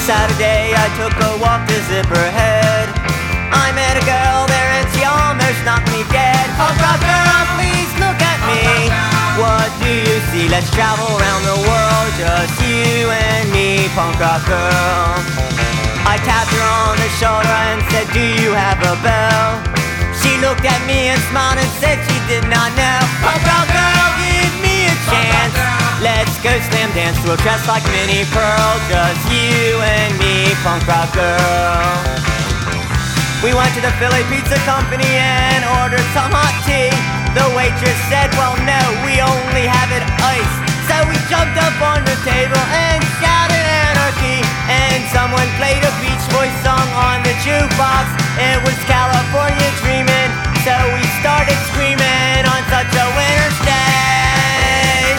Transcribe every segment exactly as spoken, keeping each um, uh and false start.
Saturday I took a walk to Zipperhead. I met a girl there and she almost knocked me dead. Punk rock girl, please look at me. What do you see? Let's travel around the world, just you and me, punk rock girl. I tapped her on the shoulder and said, do you have a bell? She looked at me and smiled and said she did not know. Punk rock girl, give me a chance. Let's go slam dance to a dress like Minnie Pearl, just you and me, punk rock girl. We went to the Philly Pizza Company and ordered some hot tea. The waitress said, well no, we only have it iced. So we jumped up on the table and shouted anarchy. And someone played a Beach Boys song on the jukebox. It was California Dreamin', so we started screaming on such a winter's day.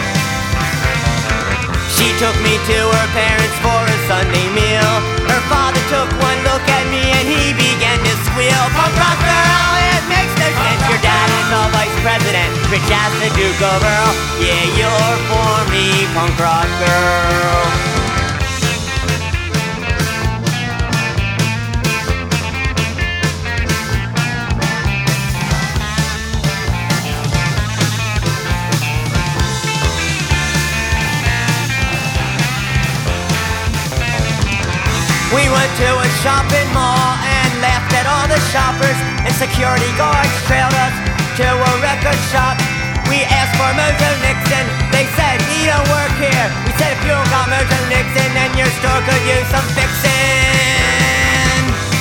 She took me to her parents for a Sunday meal. Her father took one look at me and he began to squeal. Punk rock girl, it makes no sense. Your dad is a vice president, rich as the Duke of Earl. Yeah, you're for me, punk rock girl. We went to a shopping mall and laughed at all the shoppers, and security guards trailed us to a record shop. We asked for Mojo Nixon, they said he don't work here. We said if you don't got Mojo Nixon, then your store could use some fixing.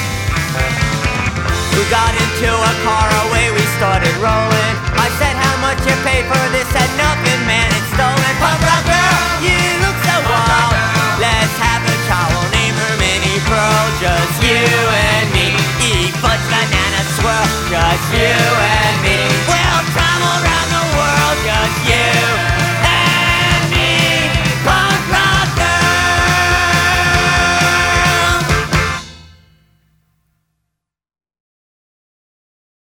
We got into a car, away we started rolling. I said how much you pay for this, said nothing, man, it's stolen. Punk rock girl, you look so wild. Let's have a child, we'll name her Minnie Pearl, just you and me. Eat fudge, banana, swirl, just you